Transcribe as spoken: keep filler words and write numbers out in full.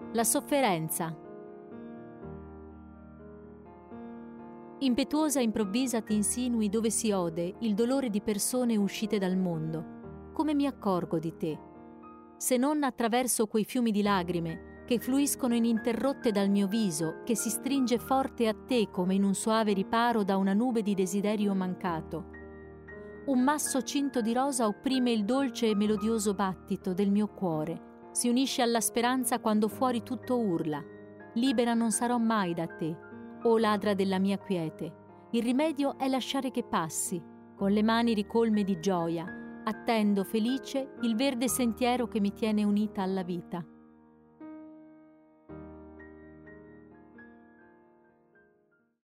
La sofferenza. Impetuosa e improvvisa ti insinui dove si ode il dolore di persone uscite dal mondo. Come mi accorgo di te? Se non attraverso quei fiumi di lagrime che fluiscono ininterrotte dal mio viso, che si stringe forte a te come in un soave riparo da una nube di desiderio mancato. Un masso cinto di rosa opprime il dolce e melodioso battito del mio cuore. Si unisce alla speranza quando fuori tutto urla. Libera non sarò mai da te, o ladra della mia quiete. Il rimedio è lasciare che passi, con le mani ricolme di gioia. Attendo felice il verde sentiero che mi tiene unita alla vita.